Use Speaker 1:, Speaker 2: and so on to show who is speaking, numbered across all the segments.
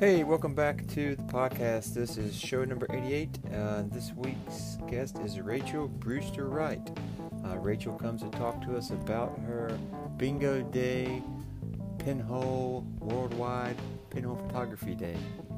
Speaker 1: Hey, welcome back to the podcast. This is show number 88. This week's guest is Rachel Brewster Wright. Rachel comes to talk to us about her Bingo Day Pinhole Worldwide Pinhole Photography Day.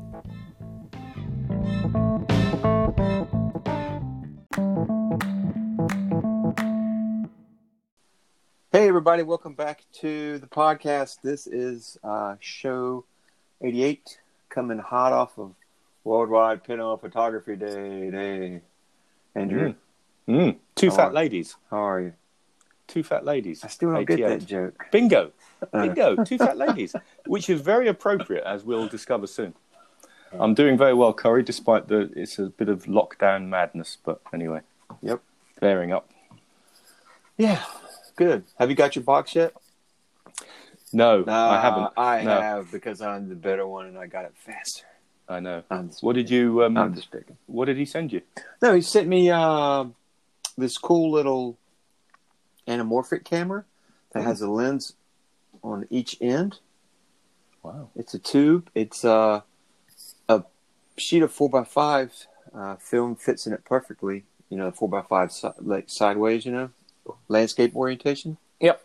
Speaker 1: Hey everybody, welcome back to the podcast. This is show 88, coming hot off of Worldwide Pinhole Photography Day. Andrew.
Speaker 2: Two fat ladies.
Speaker 1: How are you?
Speaker 2: Two fat ladies.
Speaker 1: I still don't get that joke.
Speaker 2: Bingo. Two fat ladies, which is very appropriate, as we'll discover soon. I'm doing very well, Corey, despite it's a bit of lockdown madness, but anyway.
Speaker 1: Yep.
Speaker 2: Bearing up.
Speaker 1: Yeah, good. Have you got your box yet?
Speaker 2: No, I haven't.
Speaker 1: I have, because I'm the better one and I got it faster.
Speaker 2: I know.
Speaker 1: What
Speaker 2: did you...
Speaker 1: I'm just picking.
Speaker 2: What did he send you?
Speaker 1: No, he sent me this cool little anamorphic camera that has a lens on each end.
Speaker 2: Wow.
Speaker 1: It's a tube. It's a sheet of 4x5 film fits in it perfectly. 4x5 like sideways, landscape orientation.
Speaker 2: Yep.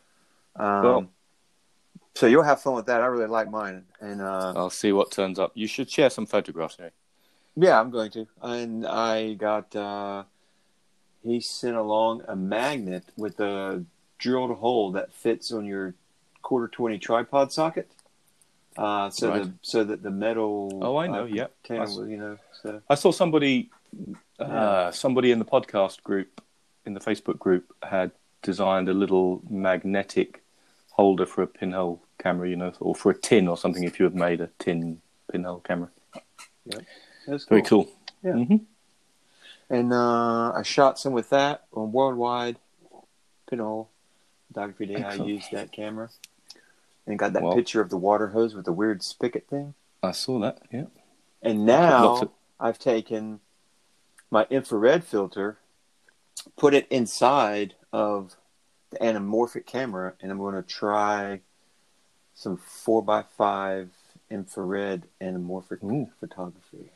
Speaker 1: So you'll have fun with that. I really like mine. And
Speaker 2: I'll see what turns up. You should share some photographs, Harry.
Speaker 1: Yeah, I'm going to. And I got, he sent along a magnet with a drilled hole that fits on your 1/4-20 tripod socket. So that the metal.
Speaker 2: Oh, I know. Yeah.
Speaker 1: So.
Speaker 2: I saw somebody in the podcast group, in the Facebook group, had designed a little magnetic holder for a pinhole camera, or for a tin or something, if you had made a tin pinhole camera.
Speaker 1: Yeah, that's cool.
Speaker 2: Very cool.
Speaker 1: Yeah.
Speaker 2: Mm-hmm.
Speaker 1: And I shot some with that on Worldwide Pinhole Photography Day.
Speaker 2: Excellent.
Speaker 1: I used that camera and got that picture of the water hose with the weird spigot thing.
Speaker 2: I saw that, yeah.
Speaker 1: And now I've taken my infrared filter, put it inside of the anamorphic camera, and I'm going to try some 4x5 infrared anamorphic photography.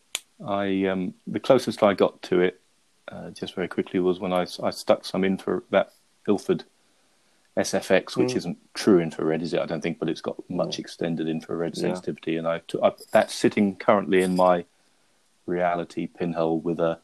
Speaker 2: The closest I got to it, just very quickly, was when I stuck some that Ilford SFX, which isn't true infrared, is it? I don't think, but it's got much extended infrared sensitivity, and that's sitting currently in my Reality pinhole with the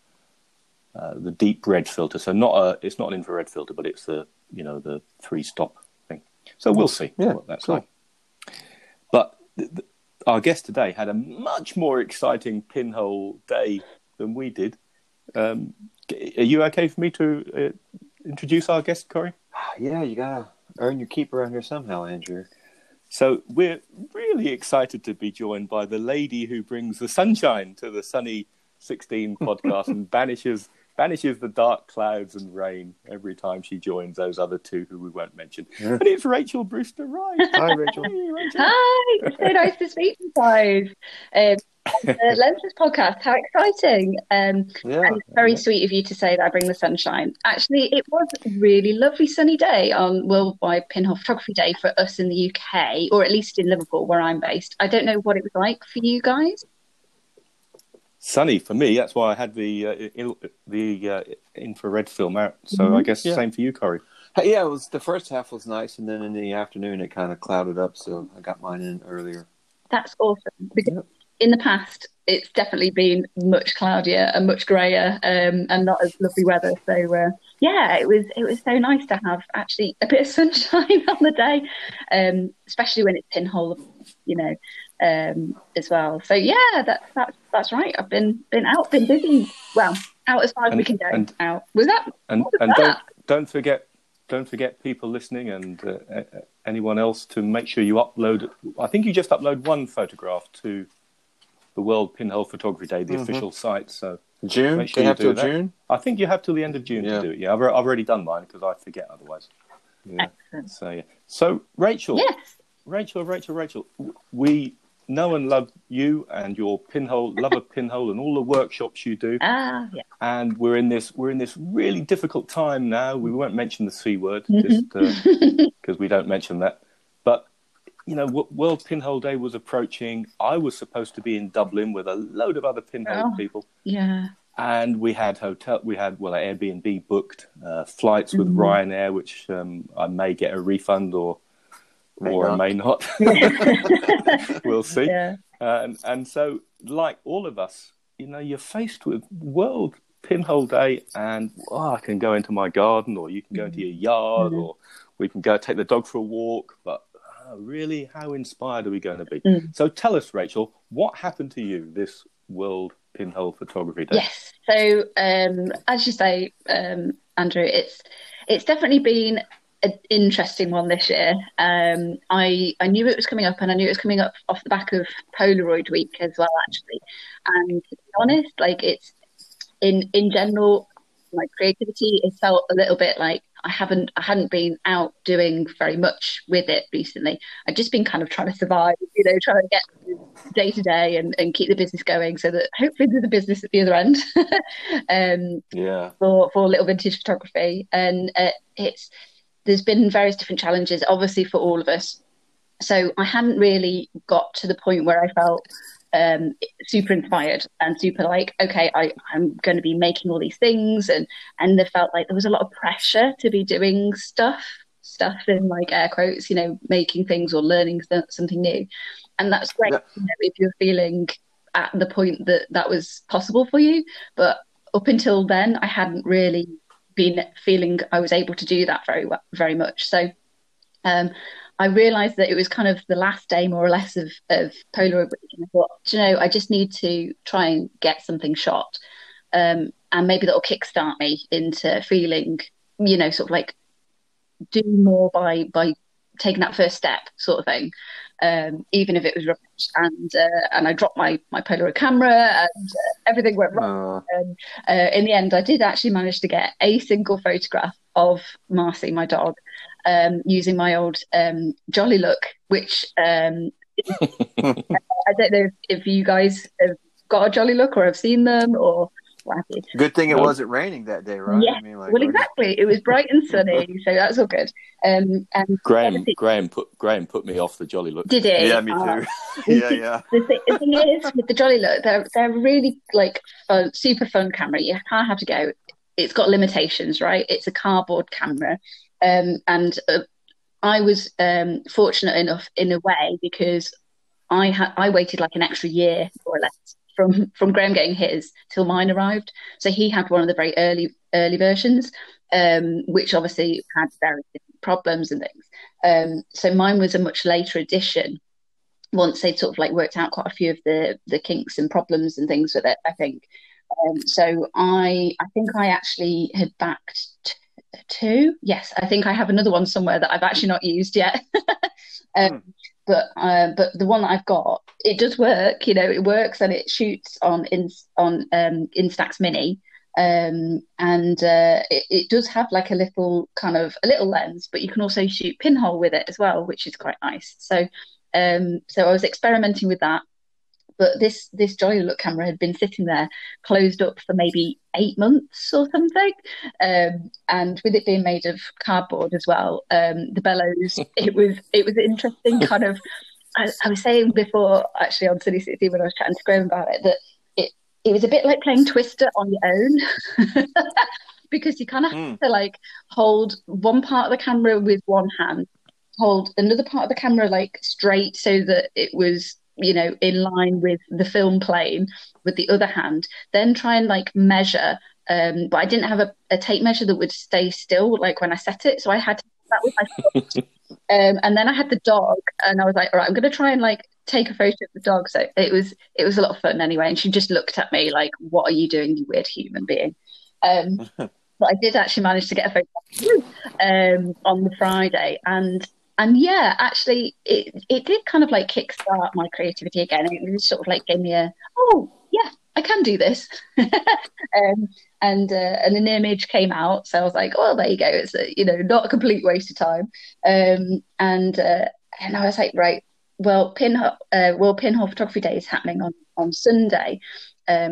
Speaker 2: deep red filter. So it's not an infrared filter, but it's the 3-stop thing. So we'll see what that's like. But our guest today had a much more exciting pinhole day than we did. Are you okay for me to introduce our guest, Corey?
Speaker 1: Yeah, you gotta earn your keep around here somehow, Andrew.
Speaker 2: So we're really excited to be joined by the lady who brings the sunshine to the Sunny 16 podcast and banishes the dark clouds and rain every time she joins those other two who we won't mention. And it's Rachel Brewster Wright.
Speaker 1: Hi, Rachel.
Speaker 3: Hey, Rachel. Hi, it's so nice to speak to you guys. The Lenses podcast, how exciting. And it's very sweet of you to say that I bring the sunshine. Actually, it was a really lovely sunny day on Worldwide Pinhole Photography Day for us in the UK, or at least in Liverpool, where I'm based. I don't know what it was like for you guys.
Speaker 2: Sunny for me. That's why I had the infrared film out. So I guess same for you, Corey.
Speaker 1: Yeah, it was, the first half was nice, and then in the afternoon it kind of clouded up, so I got mine in earlier.
Speaker 3: That's awesome, because in the past it's definitely been much cloudier and much grayer, and not as lovely weather. So it was so nice to have actually a bit of sunshine on the day, especially when it's pinhole, as well. So that's right. I've been busy. Well, out as far as we can go. Out. Was that?
Speaker 2: And don't forget people listening and anyone else to make sure you upload. I think you just upload one photograph to the World Pinhole Photography Day, the official site. So
Speaker 1: June.
Speaker 2: Make sure
Speaker 1: you have till
Speaker 2: that.
Speaker 1: June.
Speaker 2: I think you have till the end of June to do it. Yeah, I've already done mine because I forget otherwise.
Speaker 1: Yeah.
Speaker 3: Excellent.
Speaker 2: So Rachel.
Speaker 3: Yes.
Speaker 2: Rachel. We know and love you and your love of pinhole and all the workshops you do.
Speaker 3: Yeah.
Speaker 2: And we're in this really difficult time now. We won't mention the C word just because we don't mention that. But World Pinhole Day was approaching. I was supposed to be in Dublin with a load of other pinhole people.
Speaker 3: Yeah.
Speaker 2: And we had Airbnb booked, flights with Ryanair, which I may get a refund or I may not. We'll see.
Speaker 3: Yeah.
Speaker 2: And so, like all of us, you're faced with World Pinhole Day, and I can go into my garden, or you can go into your yard, or we can go take the dog for a walk. But really, how inspired are we going to be? So tell us, Rachel, what happened to you this World Pinhole Photography Day?
Speaker 3: Yes. So, as you say, Andrew, it's definitely been an interesting one this year. I knew it was coming up, and I knew it was coming up off the back of Polaroid Week as well, actually. And to be honest, like it's in general, my creativity, it felt a little bit like I hadn't been out doing very much with it recently. I've just been kind of trying to survive, trying to get day to day and keep the business going, so that hopefully there's a business at the other end. For Little Vintage Photography, and there's been various different challenges, obviously, for all of us. So I hadn't really got to the point where I felt super inspired and super like, okay, I'm going to be making all these things, and there felt like there was a lot of pressure to be doing stuff in like air quotes, making things or learning something new. And that's great if you're feeling at the point that was possible for you. But up until then, I hadn't really been feeling I was able to do that very much. So I realised that it was kind of the last day, more or less, of Polaroid Week, and I thought, I just need to try and get something shot, and maybe that'll kickstart me into feeling, sort of like do more by taking that first step, sort of thing. Even if it was rubbish, and I dropped my Polaroid camera, and everything went wrong. And in the end, I did actually manage to get a single photograph of Marcy, my dog, using my old Jolly Look, which I don't know if you guys have got a Jolly Look or have seen them or what have you.
Speaker 1: Good thing it wasn't raining that day, right?
Speaker 3: Yeah, exactly. It was bright and sunny, so that's all good. And
Speaker 2: Graham put me off the Jolly Look.
Speaker 3: Did he?
Speaker 1: Yeah, me too. Yeah.
Speaker 3: The thing is, with the Jolly Look, they're really like fun, super fun camera. You kind of have to go. It's got limitations, right? It's a cardboard camera, and I was fortunate enough in a way because I waited like an extra year more or less from Graham getting his till mine arrived. So he had one of the very early versions, which obviously had very different problems and things. So mine was a much later edition, once they'd sort of like worked out quite a few of the kinks and problems and things with it, I think. So I think I actually had backed two. Yes, I think I have another one somewhere that I've actually not used yet. But the one that I've got, it does work. It works and it shoots on Instax Mini, and it does have like a little lens, but you can also shoot pinhole with it as well, which is quite nice. So I was experimenting with that. But this Jolly Look camera had been sitting there closed up for maybe 8 months or something. And with it being made of cardboard as well, the bellows, it was interesting kind of, I was saying before actually on City 60 when I was chatting to Graham about it, that it was a bit like playing Twister on your own. Because you kind of have to like hold one part of the camera with one hand, hold another part of the camera like straight so that it was in line with the film plane with the other hand, then try and like measure. But I didn't have a tape measure that would stay still like when I set it. So I had to do that with my foot. And then I had the dog and I was like, all right, I'm going to try and like take a photo of the dog. So it was a lot of fun anyway. And she just looked at me like, what are you doing, you weird human being? But I did actually manage to get a photo on the Friday. And yeah, actually, it did kind of like kickstart my creativity again. It was sort of like gave me I can do this. And an image came out, so I was like, oh, there you go. It's not a complete waste of time. And I was like, right, well, World Pinhole Photography Day is happening on Sunday, and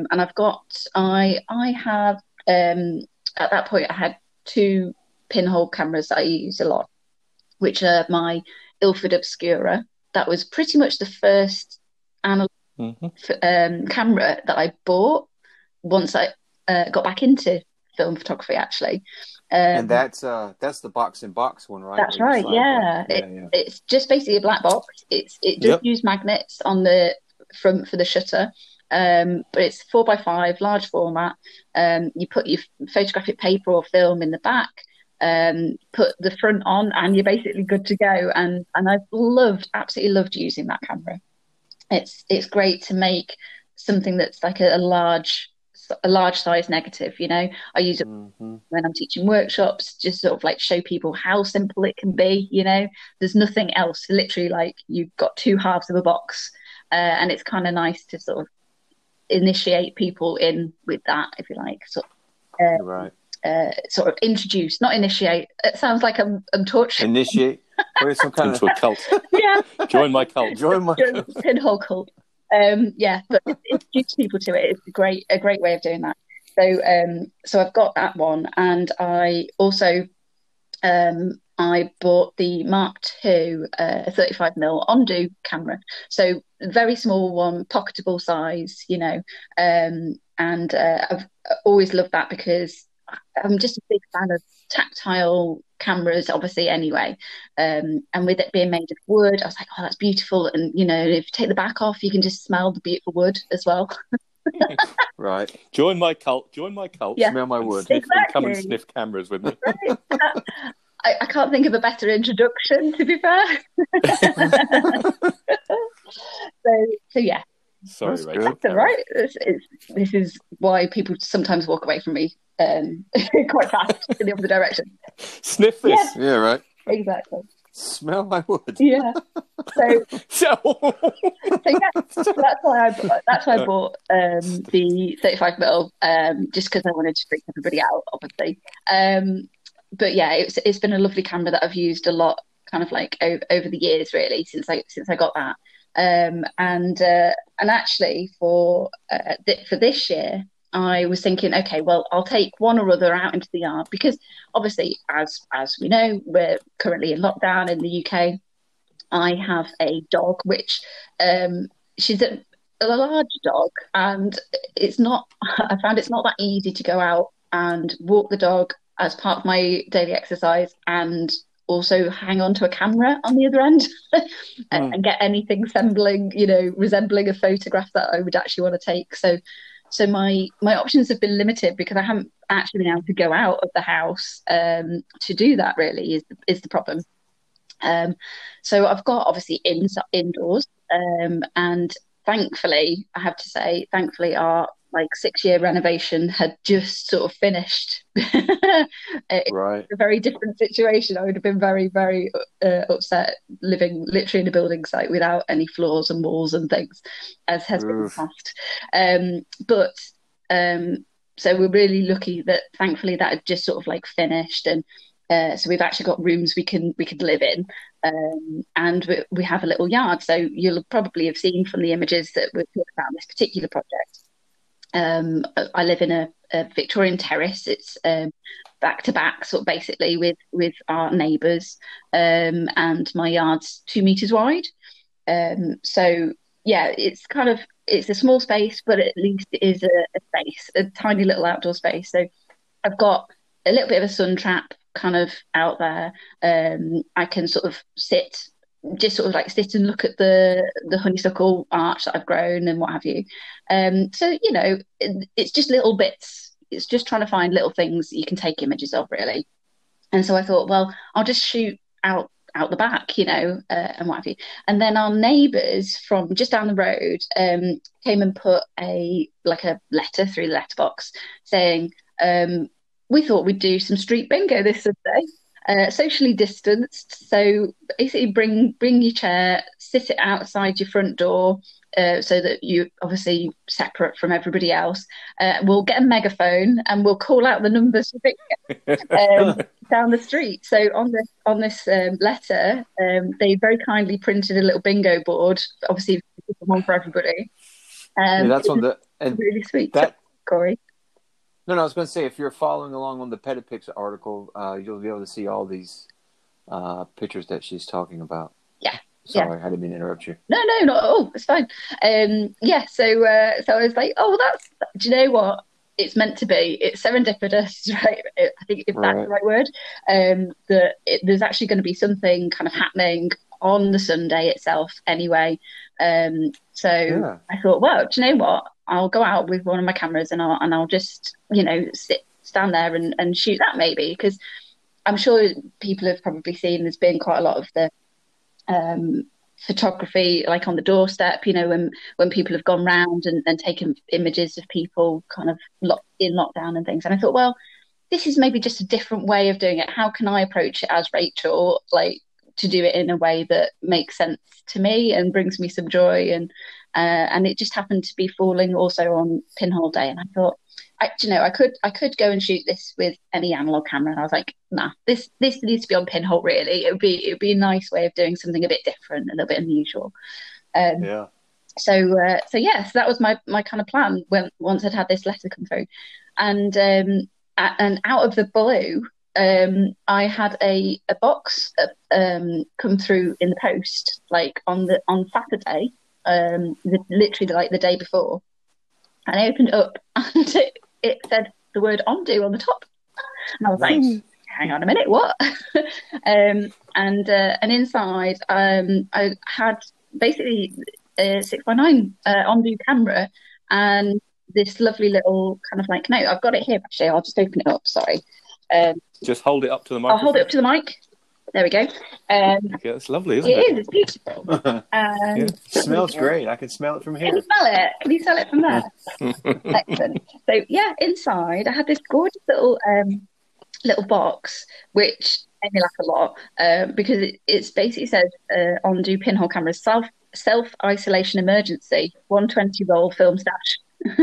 Speaker 3: I have at that point I had 2 pinhole cameras that I use a lot, which are my Ilford Obscura that was pretty much the first analog camera that I bought once I got back into film photography, actually.
Speaker 1: And that's the box in box one, right?
Speaker 3: That's right. Yeah. It's just basically a black box. It does use magnets on the front for the shutter, but it's 4x5, large format. You put your photographic paper or film in the back, put the front on, and you're basically good to go. And I've absolutely loved using that camera. It's great to make something that's like a large size negative. I use it when I'm teaching workshops, just sort of like show people how simple it can be. There's nothing else. Literally, like, you've got two halves of a box, and it's kind of nice to sort of initiate people in with that, if you like.
Speaker 1: Right.
Speaker 3: Sort of introduce, not initiate. It sounds like I'm torturing.
Speaker 1: Initiate. Or some kind
Speaker 2: into a cult.
Speaker 3: Yeah.
Speaker 2: Join my cult.
Speaker 1: Join my
Speaker 3: pinhole cult. But introduce people to it. It's a great way of doing that. So I've got that one, and I also I bought the Mark II 35mm Ondu camera. So very small one, pocketable size, and I've always loved that because I'm just a big fan of tactile cameras, obviously, anyway. And with it being made of wood, I was like, oh, that's beautiful. And, if you take the back off, you can just smell the beautiful wood as well.
Speaker 1: Right.
Speaker 2: Join my cult.
Speaker 3: Yeah.
Speaker 1: Smell my wood.
Speaker 2: And come and sniff cameras with me.
Speaker 3: Right. I can't think of a better introduction, to be fair. So yeah.
Speaker 2: Sorry, Rachel.
Speaker 3: That's all right. This is why people sometimes walk away from me quite fast in the other direction.
Speaker 2: Sniff this.
Speaker 1: Yeah, right.
Speaker 3: Exactly.
Speaker 1: Smell my wood.
Speaker 3: Yeah. So that's why I bought the 35mm, just because I wanted to freak everybody out, obviously. But yeah, it's been a lovely camera that I've used a lot, kind of like over the years, really, since I got that. And actually for this year, I was thinking, okay, well, I'll take one or other out into the yard, because obviously, as we know, we're currently in lockdown in the UK. I have a dog, which she's a large dog, and I found it's not that easy to go out and walk the dog as part of my daily exercise and also hang on to a camera on the other end and get anything resembling a photograph that I would actually want to take. So my options have been limited because I haven't actually been able to go out of the house to do that, really, is the problem. So I've got, obviously, indoors, and thankfully, I have to say, our 6-year renovation had just sort of finished.
Speaker 1: Right.
Speaker 3: A very different situation. I would have been very, very upset living literally in a building site without any floors and walls and things, as has been in the past. So we're really lucky that thankfully that had just sort of finished, and so we've actually got rooms we could live in, and we have a little yard. So you'll probably have seen from the images that we're talking about this particular project. I live in a Victorian terrace. It's back to back, sort of basically with our neighbours, and my yard's 2 meters wide. So yeah, it's a small space, but at least it is a space, a tiny little outdoor space. So I've got a little bit of a sun trap kind of out there. I can sort of sit and look at the honeysuckle arch that I've grown and what have you. So it's just little bits. It's just trying to find little things that you can take images of, really. And so I thought, well, I'll just shoot out the back, and what have you. And then our neighbours from just down the road came and put a letter through the letterbox saying, we thought we'd do some street bingo this Sunday, socially distanced. So basically bring your chair, sit it outside your front door, so that you obviously separate from everybody else. We'll get a megaphone and we'll call out the numbers for bingo down the street. So on this letter, they very kindly printed a little bingo board, obviously one for everybody.
Speaker 1: That's on
Speaker 3: really sweet. Corey.
Speaker 1: No, I was going to say, if you're following along on the Petapix article, you'll be able to see all these pictures that she's talking about.
Speaker 3: Yeah.
Speaker 1: Sorry, I didn't mean to interrupt you.
Speaker 3: No, not at all. It's fine. So I was like, oh, do you know what? It's meant to be. It's serendipitous, right? I think if that's the right word, there's actually going to be something kind of happening on the Sunday itself anyway. I thought, well, do you know what? I'll go out with one of my cameras and I'll just, stand there and shoot that maybe, because I'm sure people have probably seen there's been quite a lot of the photography like on the doorstep, when people have gone round and taken images of people kind of in lockdown and things. And I thought, well, this is maybe just a different way of doing it. How can I approach it as Rachel, like to do it in a way that makes sense to me and brings me some joy? And it just happened to be falling also on Pinhole Day. And I thought, I could go and shoot this with any analog camera, and I was like, nah, this needs to be on Pinhole. Really, it would be a nice way of doing something a bit different, a little bit unusual. So that was my kind of plan once I'd had this letter come through, and out of the blue, I had a box come through in the post, like on Saturday, literally like the day before, and I opened it up and it said the word Ondu on the top, and I was like, hang on a minute, what? And inside I had basically a 6x9 Ondu camera and this lovely little kind of like, no, I've got it here actually, I'll just open it up, sorry.
Speaker 2: Just hold it up to the mic.
Speaker 3: I'll hold it up to the mic. There we go.
Speaker 2: It's lovely, isn't it?
Speaker 3: It is, it's beautiful.
Speaker 1: It smells great. I can smell it from here.
Speaker 3: Can you smell it? Can you smell it from there? Excellent. So yeah, inside I had this gorgeous little box, which made me laugh a lot, because it's basically says Ondu pinhole cameras self-isolation emergency 120 roll film stash.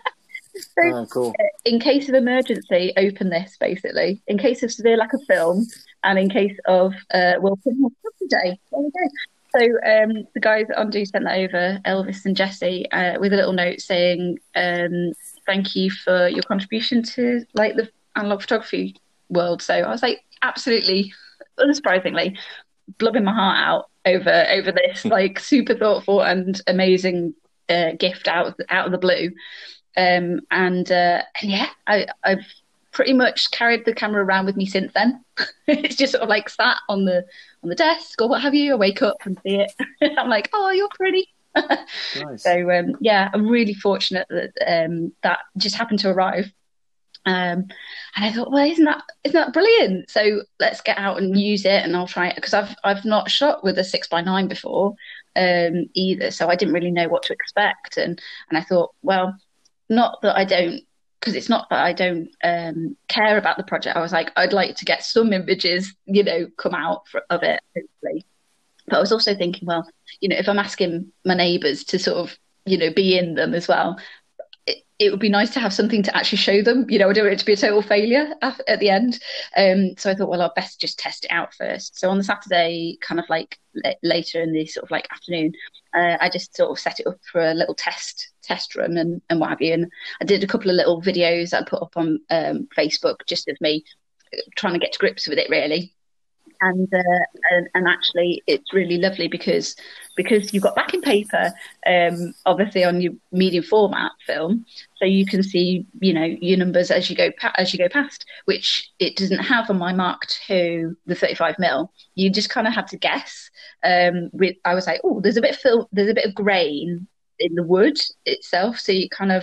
Speaker 3: So,
Speaker 1: cool.
Speaker 3: In case of emergency, open this, basically. In case of severe lack of film, and in case of, pinhole today. There we go. So the guys at Ondu sent that over, Elvis and Jesse, with a little note saying, thank you for your contribution to like the analog photography world. So I was like, absolutely, unsurprisingly, blubbing my heart out over this like super thoughtful and amazing gift out of the blue. And yeah, I've pretty much carried the camera around with me since then. It's just sort of like sat on the desk or what have you. I wake up and see it. I'm like, oh, you're pretty.
Speaker 1: Nice.
Speaker 3: So yeah, I'm really fortunate that that just happened to arrive. And I thought, well, isn't that brilliant? So let's get out and use it, and I'll try it, because I've not shot with a 6x9 before either, so I didn't really know what to expect. And I thought, well, not that I don't, because it's not that I don't care about the project. I was like, I'd like to get some images, come out of it, hopefully. But I was also thinking, well, if I'm asking my neighbours to sort of, be in them as well, it would be nice to have something to actually show them. I don't want it to be a total failure at the end. So I thought, well, I'll best just test it out first. So on the Saturday, kind of like later in the sort of like afternoon, I just sort of set it up for a little test run and what have you. And I did a couple of little videos I put up on Facebook, just of me trying to get to grips with it, really. And actually, it's really lovely because you've got backing paper, obviously on your medium format film, so you can see your numbers as you go past, which it doesn't have on my Mark II, the 35mm. You just kind of had to guess. I was like, oh, there's a bit of grain in the wood itself, so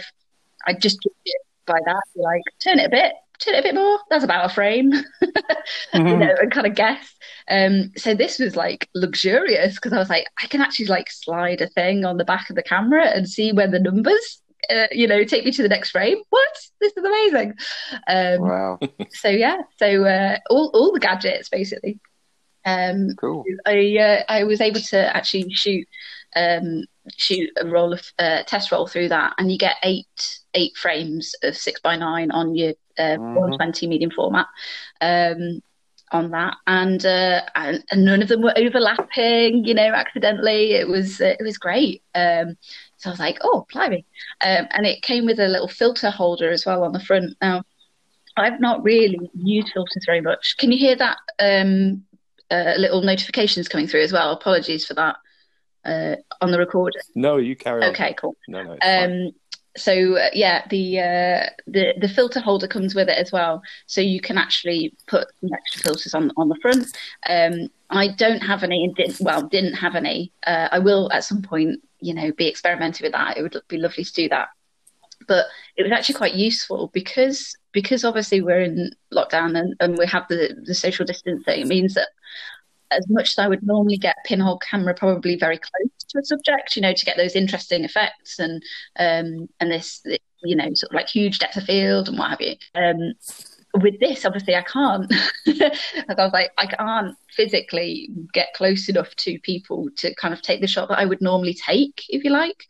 Speaker 3: I just judged it by that. You're like, turn it a bit more, that's about a frame. And kind of guess. So this was like luxurious, because I was like, I can actually like slide a thing on the back of the camera and see where the numbers take me to the next frame. What? This is amazing.
Speaker 1: Wow.
Speaker 3: So yeah, all the gadgets basically.
Speaker 1: Cool.
Speaker 3: I was able to actually shoot a roll of test roll through that, and you get eight frames of 6x9 on your 120 medium format on that, and none of them were overlapping, accidentally. It was great. So I was like, oh, blimey. And it came with a little filter holder as well on the front. Now, I've not really used filters very much. Can you hear that little notifications coming through as well. Apologies for that on the recorder.
Speaker 2: No, you carry on.
Speaker 3: Okay, cool.
Speaker 2: No, it's fine.
Speaker 3: So the filter holder comes with it as well, so you can actually put some extra filters on the front. I don't have any, and didn't have any. I will at some point, be experimenting with that. It would be lovely to do that. But it was actually quite useful because obviously we're in lockdown and we have the social distancing. It means that as much as I would normally get a pinhole camera probably very close to a subject, to get those interesting effects and this, sort of like huge depth of field and what have you. With this, obviously, I can't. Like I was like, I can't physically get close enough to people to kind of take the shot that I would normally take, if you like.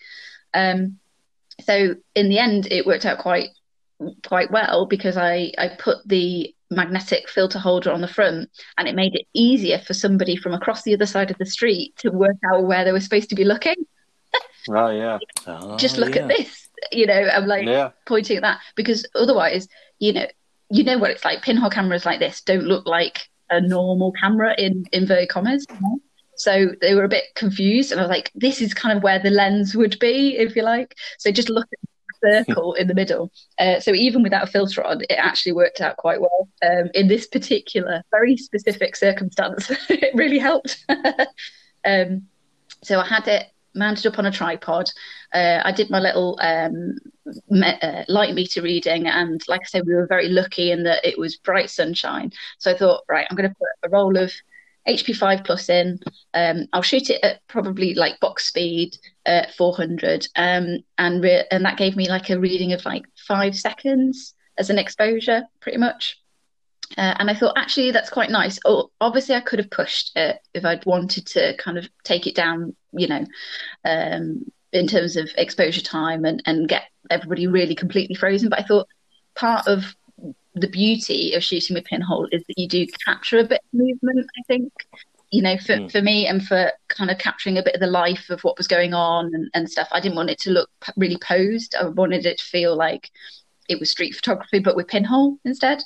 Speaker 3: So in the end, it worked out quite well because I put the magnetic filter holder on the front, and it made it easier for somebody from across the other side of the street to work out where they were supposed to be looking.
Speaker 2: Oh, yeah.
Speaker 3: Just look at this, I'm like pointing at that, because otherwise, you know what it's like. Pinhole cameras like this don't look like a normal camera in inverted commas. So they were a bit confused, and I was like, this is kind of where the lens would be, if you like. So just look at the circle in the middle. So even without a filter on, it actually worked out quite well in this particular, very specific circumstance. It really helped. So I had it mounted up on a tripod. I did my little light meter reading, and like I said, we were very lucky in that it was bright sunshine. So I thought, right, I'm going to put a roll of HP5 Plus in. I'll shoot it at probably like box speed, 400, and that gave me like a reading of like 5 seconds as an exposure, pretty much. And I thought, actually, that's quite nice. Obviously, I could have pushed it if I'd wanted to kind of take it down, in terms of exposure time and get everybody really completely frozen. But I thought part of the beauty of shooting with pinhole is that you do capture a bit of movement, I think, for me, and for kind of capturing a bit of the life of what was going on and stuff. I didn't want it to look really posed. I wanted it to feel like it was street photography, but with pinhole instead.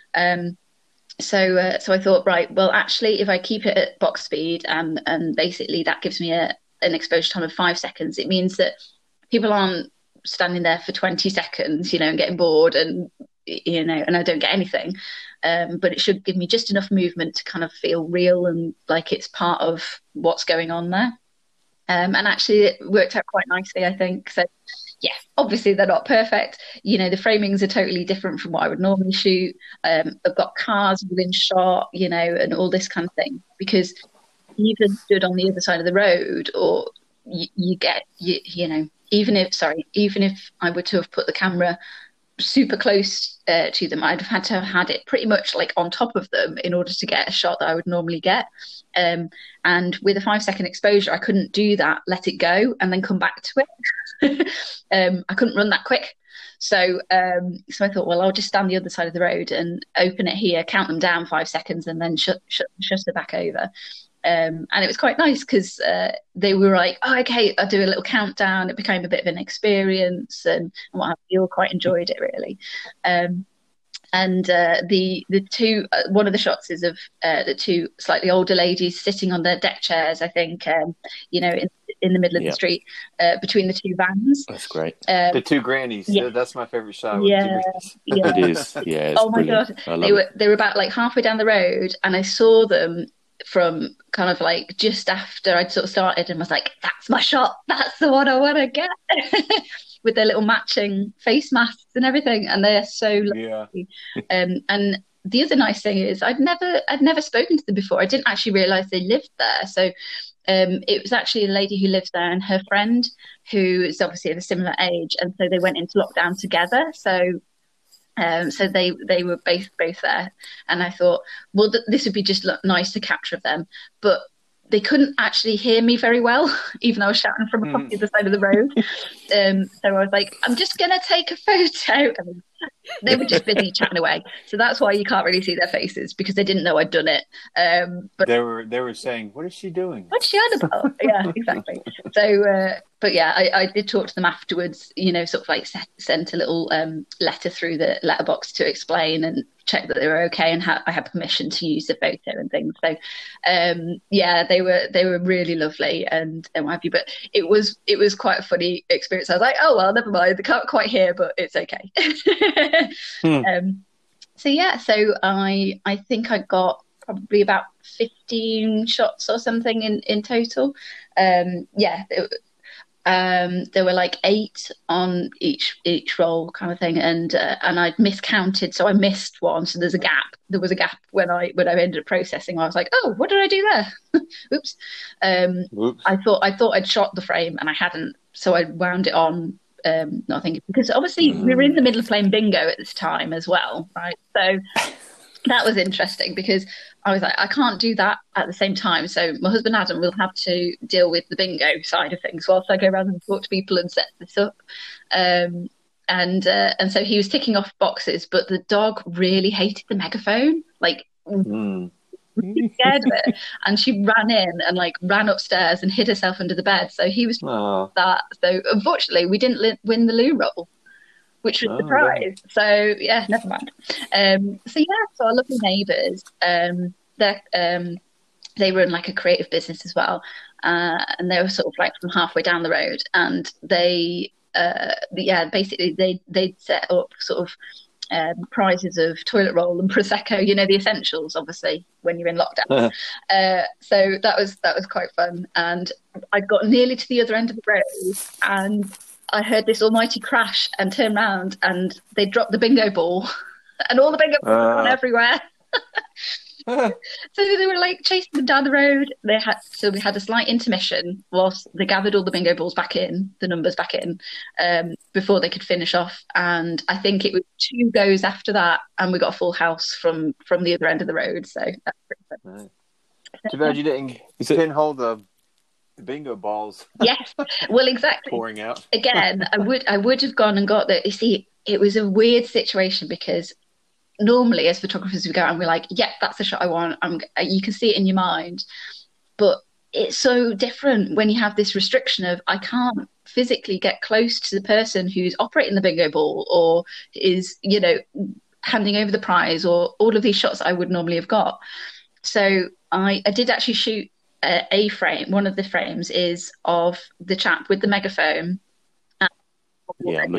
Speaker 3: So I thought, right, well, actually, if I keep it at box speed and basically that gives me an exposure time of 5 seconds, it means that people aren't standing there for 20 seconds, and getting bored and I don't get anything. But it should give me just enough movement to kind of feel real and like it's part of what's going on there. And actually it worked out quite nicely, I think. So yeah, obviously they're not perfect. The framings are totally different from what I would normally shoot. I've got cars within shot, and all this kind of thing, because even stood on the other side of the road, or even if I were to have put the camera super close to them, I'd have had to have had it pretty much like on top of them in order to get a shot that I would normally get. And with a 5 second exposure, I couldn't do that, let it go, and then come back to it. I couldn't run that quick. So I thought, well, I'll just stand the other side of the road and open it here, count them down 5 seconds, and then shut it back over. And it was quite nice because they were like, oh, okay, I'll do a little countdown. It became a bit of an experience and what have you. All quite enjoyed it, really. And the two, one of the shots is of the two slightly older ladies sitting on their deck chairs, I think, in the middle of the street between the two vans.
Speaker 2: That's great.
Speaker 1: The two grannies. Yeah. That's my favorite shot.
Speaker 3: Yeah.
Speaker 2: It is. Yeah. It's
Speaker 3: oh my
Speaker 2: brilliant.
Speaker 3: God. They were about like halfway down the road, and I saw them from kind of like just after I'd sort of started, and was like, that's my shot. That's the one I want to get. With their little matching face masks and everything, and they're so lovely. And the other nice thing is I'd never spoken to them before. I didn't actually realise they lived there. So it was actually a lady who lives there and her friend who is obviously of a similar age, and so they went into lockdown together. So they were both there, and I thought, well, this would be just nice to capture them, but they couldn't actually hear me very well, even though I was shouting from across the other side of the road. So I was like, I'm just going to take a photo. And They were just busy chatting away. So that's why you can't really see their faces, because they didn't know I'd done it. But
Speaker 1: they were saying, "What is she doing?
Speaker 3: What's she on about?" Yeah, exactly. So, but yeah, I did talk to them afterwards, sort of like sent a little letter through the letterbox to explain and check that they were okay, and I had permission to use the photo and things. So, yeah, they were really lovely and what have you. But it was quite a funny experience. I was like, oh well, never mind. They can't quite hear, but it's okay. So yeah, so I think I got probably about 15 shots or something in total. Yeah, there were like 8 on each roll kind of thing, and I'd miscounted, so I missed one. So there was a gap when I ended up processing. I was like, oh, what did I do there? Oops.
Speaker 1: Oops.
Speaker 3: I thought I'd shot the frame and I hadn't, so I wound it on. Not thinking, because obviously we were in the middle of playing bingo at this time as well, right? So that was interesting, because I was like, I can't do that at the same time. So my husband Adam will have to deal with the bingo side of things whilst I go around and talk to people and set this up. And so he was ticking off boxes, but the dog really hated the megaphone, like really scared of it, and she ran in and like ran upstairs and hid herself under the bed. So he was that. So unfortunately, we didn't win the loo roll, which was the prize. No. So yeah, never mind. So our lovely neighbours, they run like a creative business as well, and they were sort of like from halfway down the road, and they basically they'd set up sort of prizes of toilet roll and prosecco, the essentials, obviously, when you're in lockdown. So that was quite fun, and I got nearly to the other end of the road, and I heard this almighty crash and turned round, and they dropped the bingo ball, and all the bingo balls were gone everywhere. So they were like chasing them down the road. We had a slight intermission whilst they gathered all the bingo balls back in, the numbers back in, before they could finish off. And I think it was 2 goes after that, and we got a full house from the other end of the road. So that's pretty fun.
Speaker 1: Right. Too bad you didn't pinhole the bingo balls.
Speaker 3: Yes, well, exactly.
Speaker 1: Pouring out.
Speaker 3: Again, I would have gone and got the. You see, it was a weird situation, because normally as photographers we go and we're like, yeah, that's the shot I want. You can see it in your mind, but it's so different when you have this restriction of, I can't physically get close to the person who's operating the bingo ball or is, handing over the prize, or all of these shots I would normally have got. So I did actually shoot a frame. One of the frames is of the chap with the megaphone. And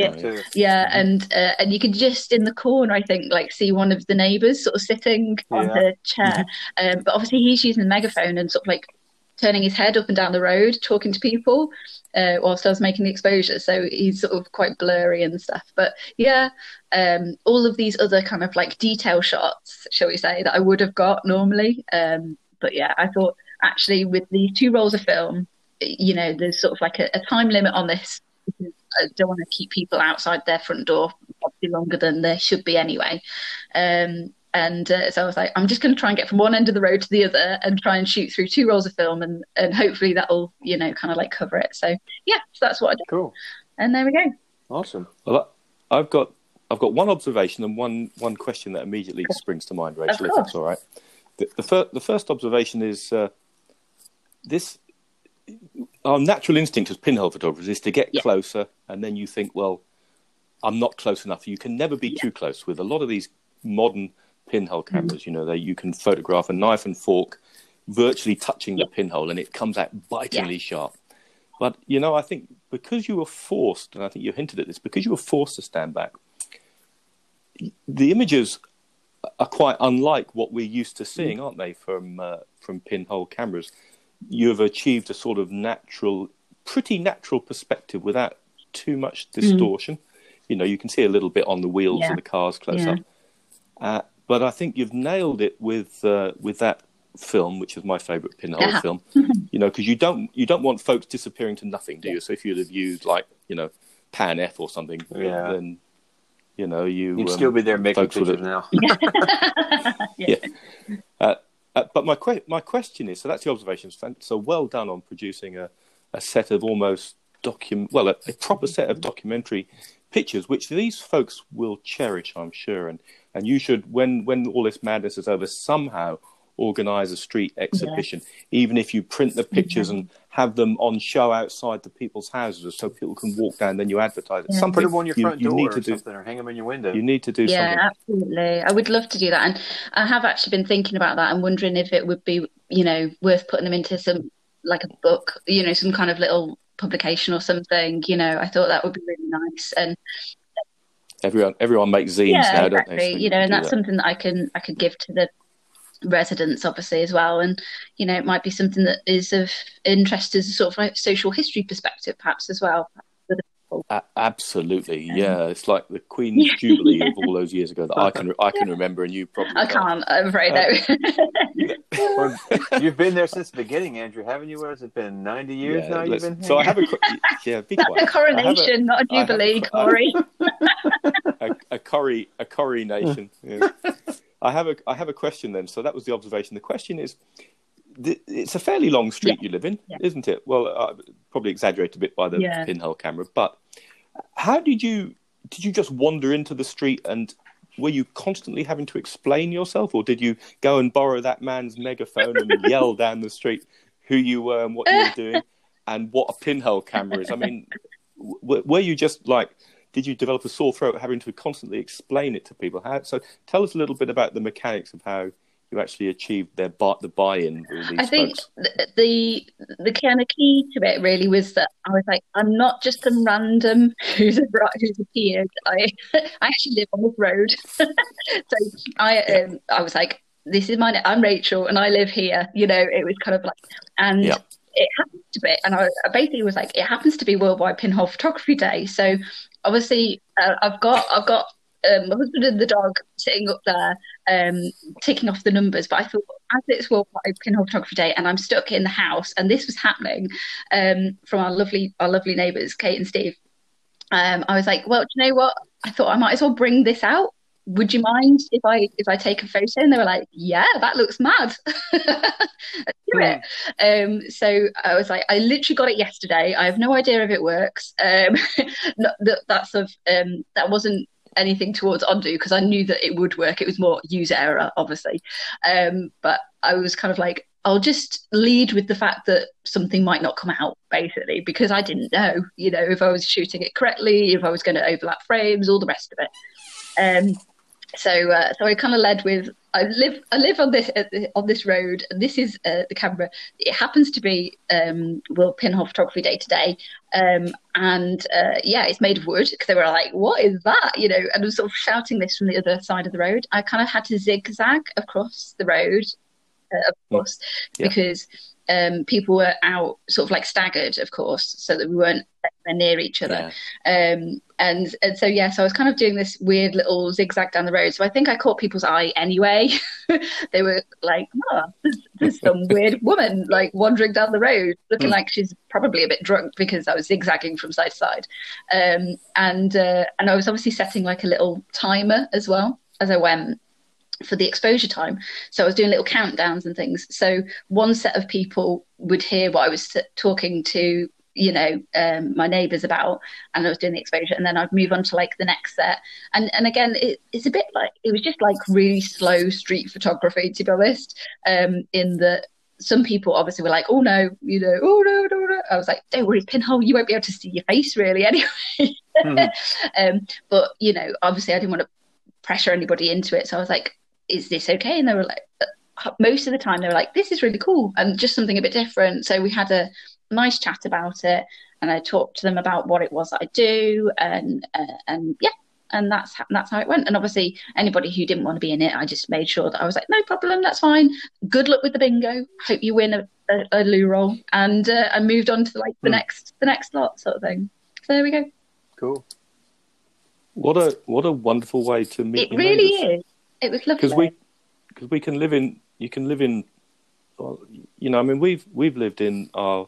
Speaker 3: you can just in the corner, I think, like see one of the neighbours sort of sitting on the chair. But obviously he's using the megaphone and sort of like turning his head up and down the road, talking to people whilst I was making the exposure. So he's sort of quite blurry and stuff. But all of these other kind of like detail shots, shall we say, that I would have got normally. But yeah, I thought actually with these 2 rolls of film, there's sort of like a time limit on this, because I don't want to keep people outside their front door probably longer than they should be anyway. So I was like, I'm just going to try and get from one end of the road to the other and try and shoot through 2 rolls of film, and hopefully that'll, kind of like cover it. So yeah, so that's what I did. Cool. And there we go.
Speaker 1: Awesome.
Speaker 2: Well, I've got one observation and one question that immediately springs to mind, Rachel, if that's all right. The first observation is this. Our natural instinct as pinhole photographers is to get closer, and then you think, well, I'm not close enough. You can never be too close with a lot of these modern pinhole cameras. You can photograph a knife and fork virtually touching the pinhole, and it comes out bitingly sharp. But, I think because you were forced, and I think you hinted at this, because you were forced to stand back, the images are quite unlike what we're used to seeing, aren't they, from pinhole cameras? You've achieved a sort of pretty natural perspective without too much distortion. You can see a little bit on the wheels of the cars close up. But I think you've nailed it with that film, which is my favourite pinhole film. Because you don't want folks disappearing to nothing, do you? So if you'd have used like Pan F or something, then you'd still be there making pictures now. But my question is, so that's the observations. So well done on producing a set of almost a proper set of documentary pictures, which these folks will cherish, I'm sure. And you should, when all this madness is over, somehow organise a street exhibition, even if you print the pictures and have them on show outside the people's houses so people can walk down, then you advertise it.
Speaker 1: Put them on your front door or something, or hang them in your window.
Speaker 2: You need to do something.
Speaker 3: Yeah, absolutely. I would love to do that. And I have actually been thinking about that and wondering if it would be, worth putting them into some, like a book, some kind of little publication or something. I thought that would be really nice. And
Speaker 2: everyone makes zines now,
Speaker 3: exactly.
Speaker 2: don't they? So
Speaker 3: and that's something that I could give to the residents, obviously, as well. And it might be something that is of interest as a sort of like social history perspective, perhaps as well.
Speaker 2: Absolutely, yeah. It's like the Queen's Jubilee of all those years ago that I can remember, and you probably
Speaker 3: can't. I'm afraid no.
Speaker 1: Well, you've been there since the beginning, Andrew, haven't you? What has it been? 90 years now. You've been.
Speaker 2: So I have be
Speaker 3: That's
Speaker 2: quiet.
Speaker 3: a coronation, not a jubilee, Corey.
Speaker 2: a coronation. Yeah. I have a question then. So that was the observation. The question is, it's a fairly long street you live in, isn't it? Well, probably exaggerated a bit by the pinhole camera, but how did you just wander into the street, and were you constantly having to explain yourself, or did you go and borrow that man's megaphone and yell down the street who you were and what you were doing and what a pinhole camera is? I mean, were you just like, did you develop a sore throat having to constantly explain it to people? So tell us a little bit about the mechanics of how you actually achieved the buy-in with these
Speaker 3: I think
Speaker 2: folks.
Speaker 3: the kind of key to it really was that I was like, I'm not just some random who's appeared. I actually live on this road. So I was like, this is I'm Rachel and I live here. It was kind of like, and it happens to be, and I basically was like, it happens to be Worldwide Pinhole Photography Day. So obviously I've got my husband and the dog sitting up there, ticking off the numbers. But I thought, as it's Worldwide Pinhole Photography Day, and I'm stuck in the house, and this was happening from our lovely neighbours, Kate and Steve. I was like, well, do you know what? I thought I might as well bring this out. Would you mind if I take a photo? And they were like, yeah, that looks mad. Let's do it. So I was like, I literally got it yesterday. I have no idea if it works. That wasn't anything towards undo, because I knew that it would work. It was more user error, obviously. But I was kind of like, I'll just lead with the fact that something might not come out, basically, because I didn't know, if I was shooting it correctly, if I was going to overlap frames, all the rest of it. So I kind of led with, I live on this road, and this is the camera. It happens to be World Pinhole Photography Day today, and it's made of wood, because they were like, "What is that?" And I was sort of shouting this from the other side of the road. I kind of had to zigzag across the road, of course, because people were out sort of like staggered, of course, so that we weren't near each other. And so I was kind of doing this weird little zigzag down the road. So I think I caught people's eye anyway. They were like, "Oh, there's some weird woman like wandering down the road, looking like she's probably a bit drunk," because I was zigzagging from side to side. And I was obviously setting like a little timer as well as I went for the exposure time. So I was doing little countdowns and things. So one set of people would hear what I was talking to my neighbours about, and I was doing the exposure, and then I'd move on to like the next set, and again it's a bit like, it was just like really slow street photography, to be honest, in that some people obviously were like, oh no, no. I was like, don't worry, Pinhole, you won't be able to see your face really anyway. But obviously I didn't want to pressure anybody into it, so I was like, is this okay? And they were like, most of the time they were like, this is really cool and just something a bit different. So we had a nice chat about it, and I talked to them about what it was that I do, and that's how it went. And obviously anybody who didn't want to be in it, I just made sure that I was like, no problem, that's fine, good luck with the bingo, hope you win a loo roll, and I moved on to like the next lot, sort of thing. So there we go.
Speaker 1: Cool.
Speaker 2: What a wonderful way to meet.
Speaker 3: It really is. It was lovely
Speaker 2: because we can live in, you can live in, well, I mean, we've lived in our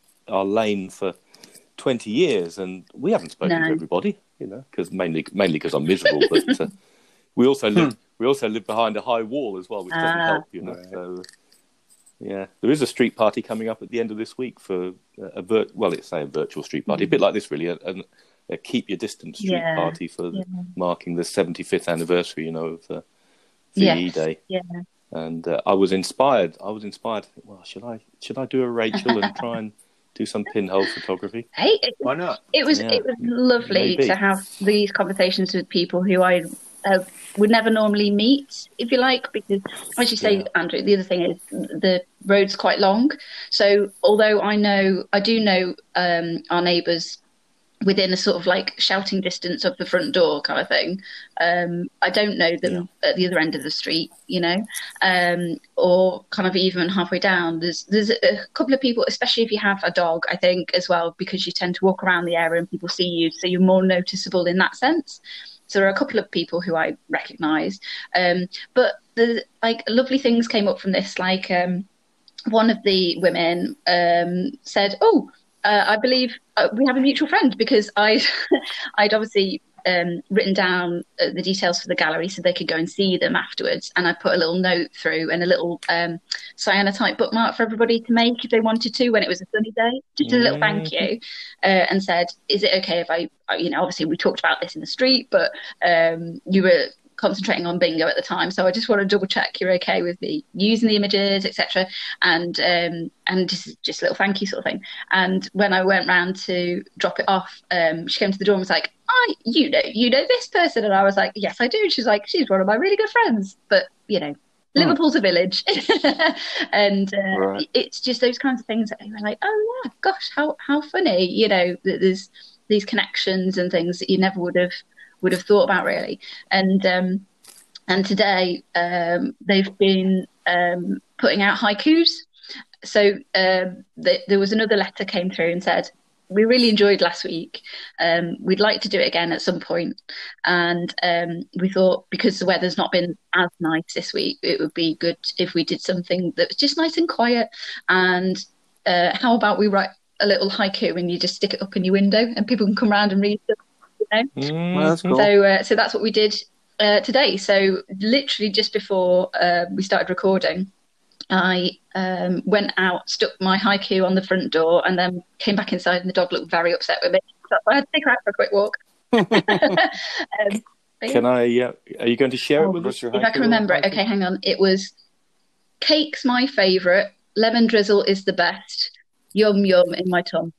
Speaker 2: lane for 20 years, and we haven't spoken to everybody, because mainly because I'm miserable, but we also live behind a high wall as well, which doesn't help, So Yeah, there is a street party coming up at the end of this week for it's a virtual street party, a bit like this really, a keep your distance street party for marking the 75th anniversary, of VE Day.
Speaker 3: Yeah.
Speaker 2: And I was inspired. Well, should I do a Rachel and try and do some pinhole photography?
Speaker 3: Hey,
Speaker 1: why not?
Speaker 3: It was lovely to have these conversations with people who I would never normally meet, if you like, because as you say, Andrew, the other thing is the road's quite long. So although I do know our neighbours within a sort of like shouting distance of the front door kind of thing, I don't know them at the other end of the street, or kind of even halfway down. There's a couple of people, especially if you have a dog, I think, as well, because you tend to walk around the area and people see you, so you're more noticeable in that sense. So there are a couple of people who I recognise, but the lovely things came up from this. Like one of the women said, "Oh, I believe we have a mutual friend," because I'd obviously written down the details for the gallery so they could go and see them afterwards, and I put a little note through and a little cyanotype bookmark for everybody to make if they wanted to when it was a sunny day, just a little thank you, and said, "Is it okay if I obviously we talked about this in the street, but you were concentrating on bingo at the time, so I just want to double check you're okay with me using the images, etc." And just a little thank you sort of thing. And when I went round to drop it off, she came to the door and was like, you know this person?" And I was like, "Yes, I do." She's like, "She's one of my really good friends, but Liverpool's a village." And it's just those kinds of things that you're like, oh yeah, gosh, how funny, that there's these connections and things that you never would have thought about really. And today they've been putting out haikus. So there was another letter came through and said, "We really enjoyed last week. We'd like to do it again at some point. And we thought because the weather's not been as nice this week, it would be good if we did something that was just nice and quiet. And how about we write a little haiku and you just stick it up in your window and people can come around and read them."
Speaker 1: Well, that's cool.
Speaker 3: So that's what we did today. So literally just before we started recording, I went out, stuck my haiku on the front door, and then came back inside, and the dog looked very upset with me. So I had to take her out for a quick walk.
Speaker 2: Can I? Are you going to share it with us?
Speaker 3: If I can remember it. Okay, hang on. It was: "Cake's my favourite. Lemon drizzle is the best. Yum yum in my tongue."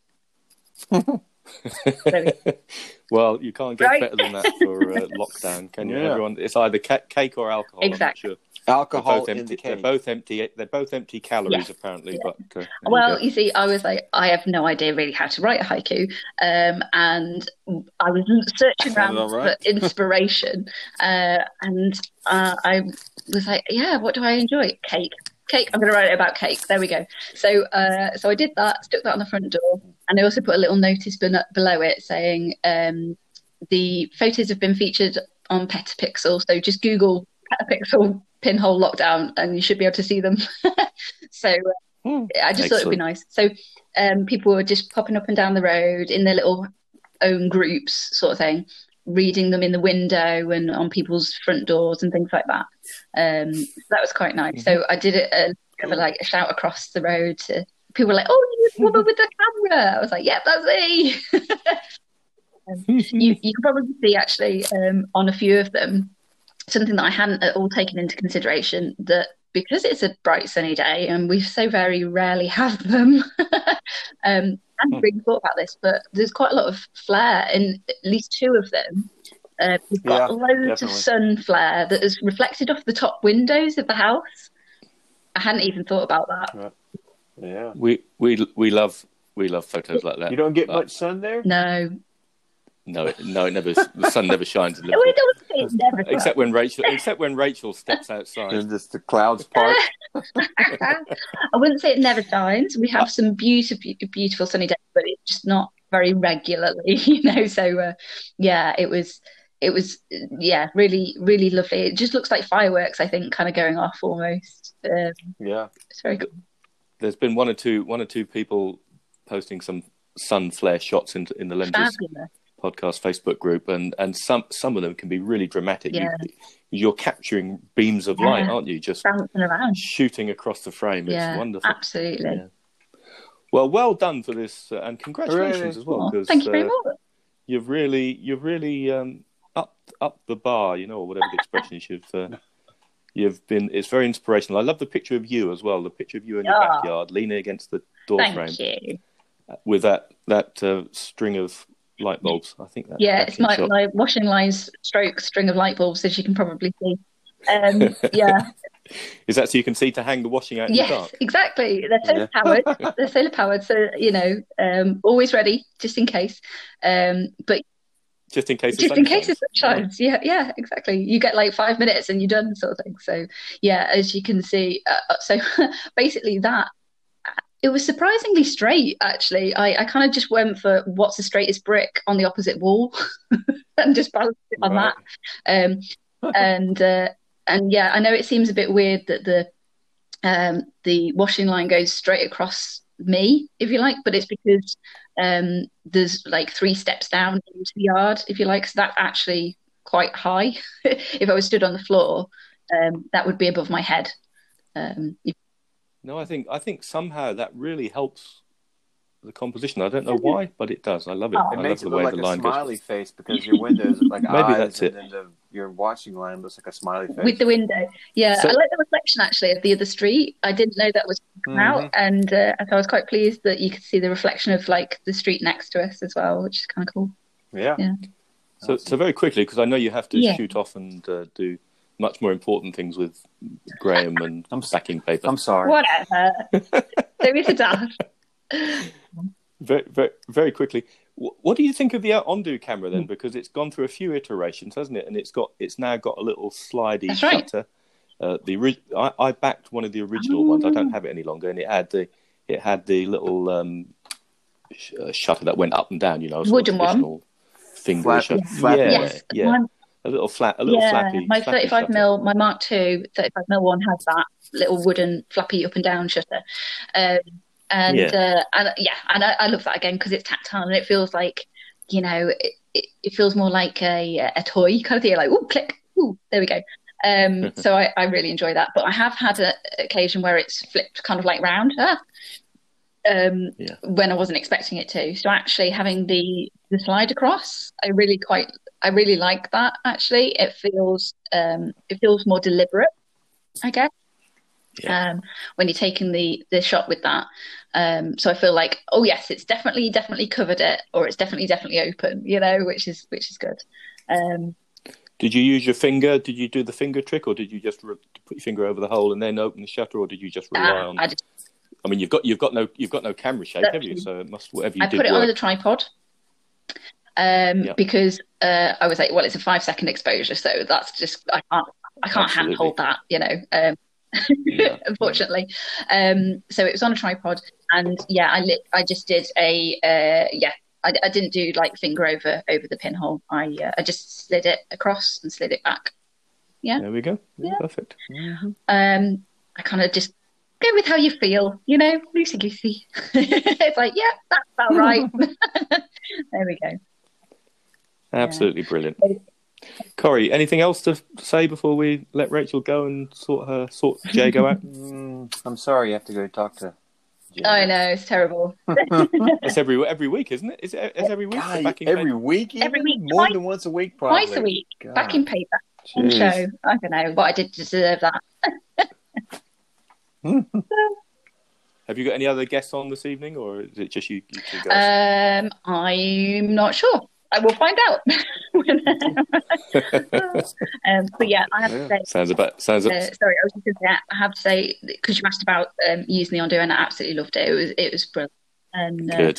Speaker 2: Well, you can't get better than that for lockdown, can you? Everyone, it's either cake or alcohol.
Speaker 3: Exactly.
Speaker 2: I'm not sure.
Speaker 1: Alcohol
Speaker 2: in the cake. They're both empty calories, apparently.
Speaker 3: Yeah.
Speaker 2: But
Speaker 3: well, you see, I was like, I have no idea really how to write a haiku, and I was searching around for inspiration, and I was like, yeah, what do I enjoy? Cake. I'm going to write it about cake. There we go. So I did that, stuck that on the front door, and I also put a little notice below it saying the photos have been featured on Petapixel, so just Google Petapixel pinhole lockdown and you should be able to see them. So I just thought it'd be nice. So people were just popping up and down the road in their little own groups sort of thing, reading them in the window and on people's front doors and things like that. So that was quite nice. So I did it a shout across the road to people. Were like, "Oh, you're the woman with the camera." I was like, "Yep, that's me." You can probably see actually on a few of them something that I hadn't at all taken into consideration, that because it's a bright sunny day and we so very rarely have them, I hadn't really thought about this, but there's quite a lot of flare in at least two of them. We've got loads of sun flare that is reflected off the top windows of the house. I hadn't even thought about that.
Speaker 1: Right. Yeah,
Speaker 2: we love photos like that.
Speaker 1: You don't get much sun there?
Speaker 2: No, it never. The sun never shines in
Speaker 3: Liverpool.
Speaker 2: It never except when Rachel steps outside.
Speaker 1: And just the clouds part.
Speaker 3: I wouldn't say it never shines. We have some beautiful sunny days, but it's just not very regularly, So it was really, really lovely. It just looks like fireworks, I think, kind of going off almost. It's very good.
Speaker 2: There's been one or two people posting some sun flare shots in the Lenses podcast Facebook group, and some of them can be really dramatic.
Speaker 3: Yeah.
Speaker 2: You're capturing beams of light, aren't you? Just
Speaker 3: bouncing around,
Speaker 2: shooting across the frame. It's wonderful.
Speaker 3: Absolutely.
Speaker 2: Yeah. Well done for this, and congratulations as well. Because
Speaker 3: thank you very much.
Speaker 2: You've really upped the bar, or whatever the expression is. You've been. It's very inspirational. I love the picture of you as well. The picture of you in your backyard, leaning against the door frame.
Speaker 3: Thank you.
Speaker 2: With that string of light bulbs. I think that.
Speaker 3: Yeah, it's my washing lines string of light bulbs, as you can probably see. Yeah.
Speaker 2: Is that so you can see to hang the washing out in the dark?
Speaker 3: Yes, exactly. They're solar powered. They're solar powered, so always ready, just in case. But
Speaker 2: just in case.
Speaker 3: It shines. Yeah, exactly. You get like 5 minutes and you're done, sort of thing. So yeah, as you can see, so basically that. It was surprisingly straight, actually. I kind of just went for what's the straightest brick on the opposite wall, and just balanced it on that. And yeah, I know it seems a bit weird that the washing line goes straight across me, if you like, but it's because there's like 3 steps down into the yard, if you like. So that's actually quite high. If I was stood on the floor, that would be above my head.
Speaker 2: No, I think somehow that really helps the composition. I don't know why, but it does. I love it.
Speaker 1: It makes it look like a smiley face because your windows are like
Speaker 2: maybe
Speaker 1: eyes,
Speaker 2: that's it.
Speaker 1: And then your washing line looks like a smiley face
Speaker 3: with the window. Yeah, so, I like the reflection actually of the other street. I didn't know that was coming out, and so I was quite pleased that you could see the reflection of like the street next to us as well, which is kind of cool.
Speaker 1: Yeah.
Speaker 2: So very quickly, because I know you have to shoot off and do much more important things with Graham and stacking paper.
Speaker 1: I'm sorry.
Speaker 3: Whatever. Don't be so daft.
Speaker 2: Very, very, very quickly. What do you think of the Ondu camera then? Because it's gone through a few iterations, hasn't it? And it's now got a little slidey shutter. I backed one of the original ones. I don't have it any longer, and it had the little shutter that went up and down.
Speaker 3: Wooden one.
Speaker 2: Finger shutter.
Speaker 3: Yes.
Speaker 2: A little flappy.
Speaker 3: My 35mm, my Mark II 35mm one has that little wooden flappy up and down shutter. I love that again because it's tactile and it feels like, it feels more like a toy kind of thing. You're like, ooh, click, ooh, there we go. So I really enjoy that. But I have had an occasion where it's flipped kind of like round when I wasn't expecting it to. So actually having the slide across, I really like that. Actually, it feels more deliberate, I guess. When you're taking the shot with that, so I feel like, oh yes, it's definitely covered it, or it's definitely open, which is good.
Speaker 2: Did you use your finger? Did you do the finger trick, or did you just put your finger over the hole and then open the shutter, or did you just rely on? I mean, you've got no camera shape, have you? So it must whatever you did.
Speaker 3: I put it on the tripod. Because I was like, well, it's a 5-second exposure, so that's just I can't handhold that, unfortunately. So it was on a tripod, and I just did I didn't do like finger over the pinhole. I just slid it across and slid it back. Yeah,
Speaker 2: there we go. Yeah, perfect.
Speaker 3: I kind of just go with how you feel, loosey goosey. It's like, yeah, that's about right. There we go.
Speaker 2: Absolutely brilliant. Corey, anything else to say before we let Rachel go and sort Jago out?
Speaker 1: I'm sorry, you have to go talk to Jago.
Speaker 3: I know, it's terrible.
Speaker 2: It's every week, isn't it? Is it every week?
Speaker 1: God, every week?
Speaker 3: Every week.
Speaker 1: More than once a week, probably.
Speaker 3: Twice a week.
Speaker 1: God.
Speaker 3: Back in paper. On show. I don't know what I did to deserve that.
Speaker 2: Have you got any other guests on this evening, or is it just you two guys?
Speaker 3: I'm not sure. I will find out. But yeah, I have to say.
Speaker 2: Sorry, I was just going
Speaker 3: to say. I have to say, because you asked about using the Ondu, and I absolutely loved it. It was brilliant. And
Speaker 2: good.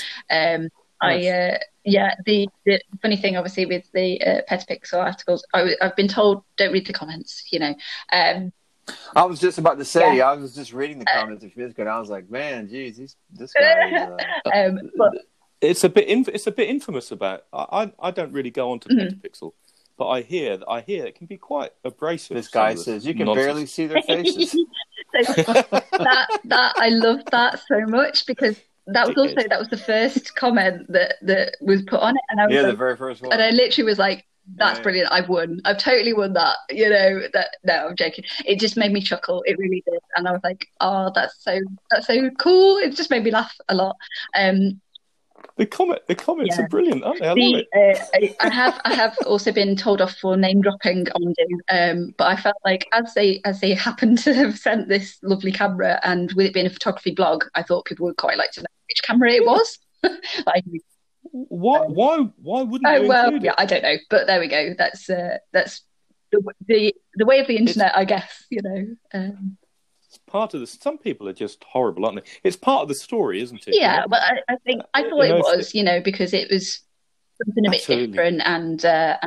Speaker 3: The funny thing, obviously, with the Petapixel articles, I've been told don't read the comments.
Speaker 1: I was just about to say, I was just reading the comments a few minutes ago, and I was like, man, geez, this guy is...
Speaker 2: It's a bit infamous about... I don't really go on to Petapixel, but I hear it can be quite abrasive.
Speaker 1: This guy says, you can barely see their faces.
Speaker 3: that I love that so much, because that was the first comment that was put on it, and I was
Speaker 1: the very first one.
Speaker 3: And I literally was like, "That's brilliant! I've won! I've totally won that!" No, I'm joking. It just made me chuckle. It really did, and I was like, "Oh, that's so cool!" It just made me laugh a lot.
Speaker 2: The comments are brilliant, aren't they? I love
Speaker 3: it. I have also been told off for name dropping on do, but I felt like as they happened to have sent this lovely camera, and with it being a photography blog, I thought people would quite like to know which camera it was.
Speaker 2: Why wouldn't you include it?
Speaker 3: I don't know, but there we go. That's the way of the internet, I guess.
Speaker 2: It's part of some people are just horrible, aren't they? It's part of the story, isn't it?
Speaker 3: Yeah, but I thought it was, because it was something a bit different, and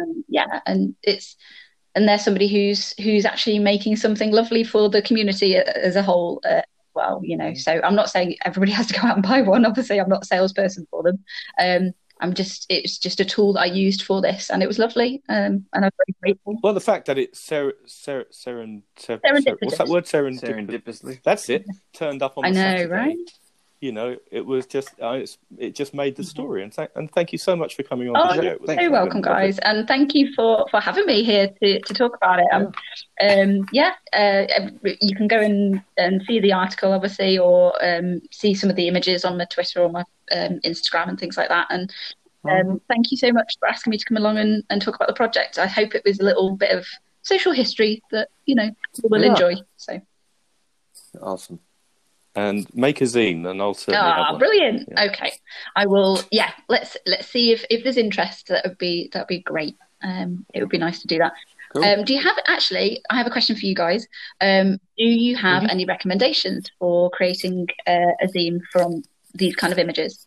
Speaker 3: there's somebody who's actually making something lovely for the community as a whole. So I'm not saying everybody has to go out and buy one. Obviously, I'm not a salesperson for them. It's just a tool that I used for this, and it was lovely. And I'm very grateful.
Speaker 2: Well, the fact that it's serendipitously. What's that word?
Speaker 1: Serendipitously.
Speaker 2: That's it. Turned up on the
Speaker 3: Saturday.
Speaker 2: Right? It was just it just made the story. And thank you so much for coming on the show.
Speaker 3: You're so welcome, guys, and thank you for having me here to talk about it. You can go and see the article, obviously, or see some of the images on my Twitter or my Instagram and things like that. And thank you so much for asking me to come along and talk about the project. I hope it was a little bit of social history that people will enjoy. So
Speaker 1: awesome.
Speaker 2: And make a zine, and I'll certainly have one.
Speaker 3: Brilliant. Yeah. Okay, I will. Yeah, let's see if there's interest. That'd be great. It would be nice to do that. Cool. Do you have I have a question for you guys. Do you have any recommendations for creating a zine from these kind of images?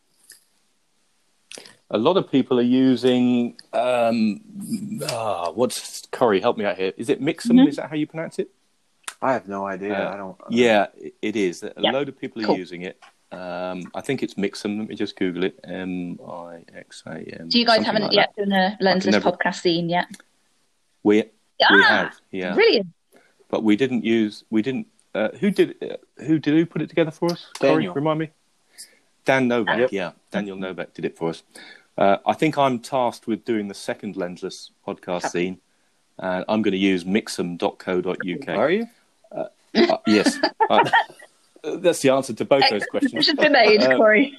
Speaker 2: A lot of people are using what's Corey? Help me out here. Is it Mixam? Mm-hmm. Is that how you pronounce it?
Speaker 1: I have no idea. I don't.
Speaker 2: Yeah, it is. A load of people are using it. I think it's Mixam. Let me just Google it. Mixam.
Speaker 3: So you guys haven't yet done a Lensless podcast scene yet?
Speaker 2: We have. Yeah.
Speaker 3: Brilliant.
Speaker 2: But we didn't. Who put it together for us?
Speaker 1: Daniel.
Speaker 2: Corey, remind me. Dan Novak. Yep. Yeah, Daniel Novak did it for us. I think I'm tasked with doing the second Lensless podcast scene. And I'm going to use mixam.co.uk.
Speaker 1: Are you?
Speaker 2: Yes. That's the answer to both those questions.
Speaker 3: Decision been made, Corey.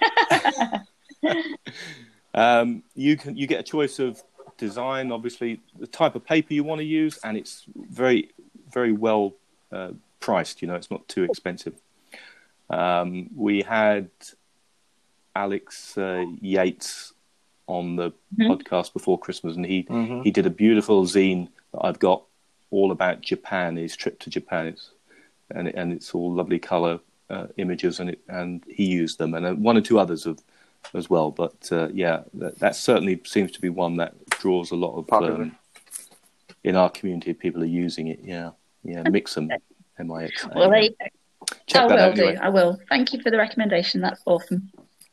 Speaker 2: You get a choice of design, obviously, the type of paper you want to use, and it's very, very well priced. It's not too expensive. We had Alex Yates on the podcast before Christmas, and he did a beautiful zine that I've got all about Japan, his trip to Japan. It's all lovely colour images, and he used them, and one or two others as well. But that certainly seems to be one that draws a lot of in our community. People are using it. Yeah, Mixam, MIX.
Speaker 3: Well,
Speaker 2: check that out anyway.
Speaker 3: I will. Thank you for the recommendation. That's awesome.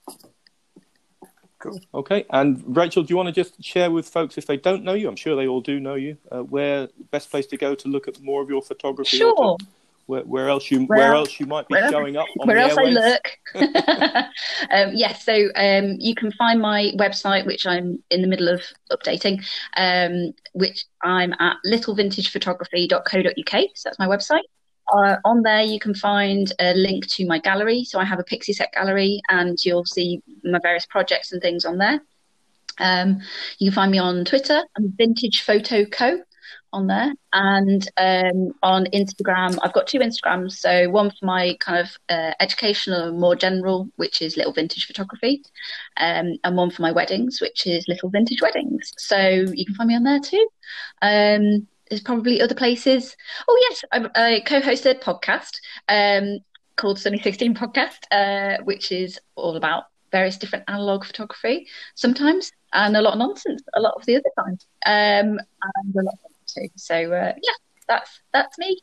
Speaker 2: Cool. Okay, and Rachel, do you want to just share with folks, if they don't know you, I'm sure they all do know you, where best place to go to look at more of your photography?
Speaker 3: Sure.
Speaker 2: Where else you might be showing up on
Speaker 3: where
Speaker 2: the
Speaker 3: else
Speaker 2: airwaves?
Speaker 3: I lurk. So you can find my website, which I'm in the middle of updating, which I'm at littlevintagephotography.co.uk. So that's my website. On there, you can find a link to my gallery. So I have a Pixie Set gallery, and you'll see my various projects and things on there. You can find me on Twitter. I'm Vintage Photo Co. on there, and on Instagram. I've got two Instagrams. So one for my kind of educational and more general, which is Little Vintage Photography, and one for my weddings, which is Little Vintage Weddings. So you can find me on there too. There's probably other places. Oh, yes, I co-hosted a podcast called Sunny 16 Podcast, which is all about various different analog photography sometimes, and a lot of nonsense a lot of the other times, and a lot of fun too. So, that's me.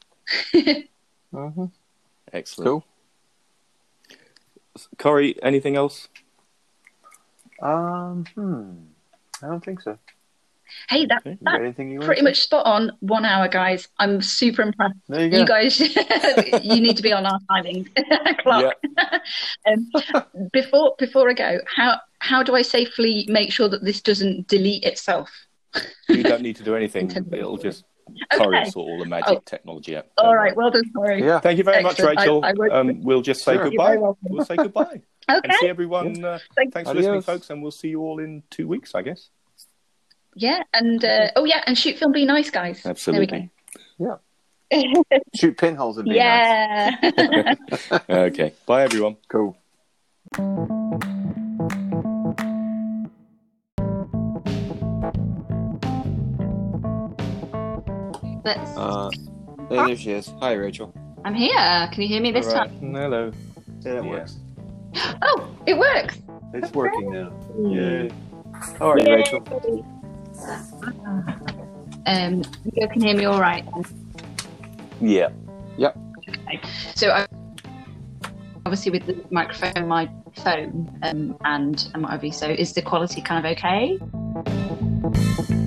Speaker 2: Excellent. Cool. Corey, anything else?
Speaker 1: I don't think so.
Speaker 3: Hey, that's pretty much spot on. 1 hour, guys. I'm super impressed.
Speaker 1: There you go.
Speaker 3: You guys, you need to be on our timing clock. Before I go, how do I safely make sure that this doesn't delete itself?
Speaker 2: You don't need to do anything. It'll just Corey sort all the magic technology out.
Speaker 3: All right, well done, Corey.
Speaker 1: Yeah.
Speaker 2: Thank you very much, Rachel. We'll just say goodbye.
Speaker 3: We'll
Speaker 2: say goodbye.
Speaker 3: Okay.
Speaker 2: And see everyone. Thanks for listening, folks, and we'll see you all in 2 weeks, I guess.
Speaker 3: Yeah, and and shoot film, be nice, guys.
Speaker 2: Absolutely.
Speaker 3: There
Speaker 1: we go. Yeah. Shoot pinholes and be
Speaker 3: nice.
Speaker 2: Okay. Bye, everyone.
Speaker 1: Cool. There she is. Hi, Rachel.
Speaker 3: I'm here. Can you hear me this time?
Speaker 2: Hello.
Speaker 1: Yeah, that works.
Speaker 3: Oh, it works.
Speaker 1: It's working now. Yay. All right, Rachel.
Speaker 3: You can hear me all right?
Speaker 2: Yeah.
Speaker 1: Yep.
Speaker 3: Okay. So obviously with the microphone, my phone, and what have you. So is the quality kind of okay?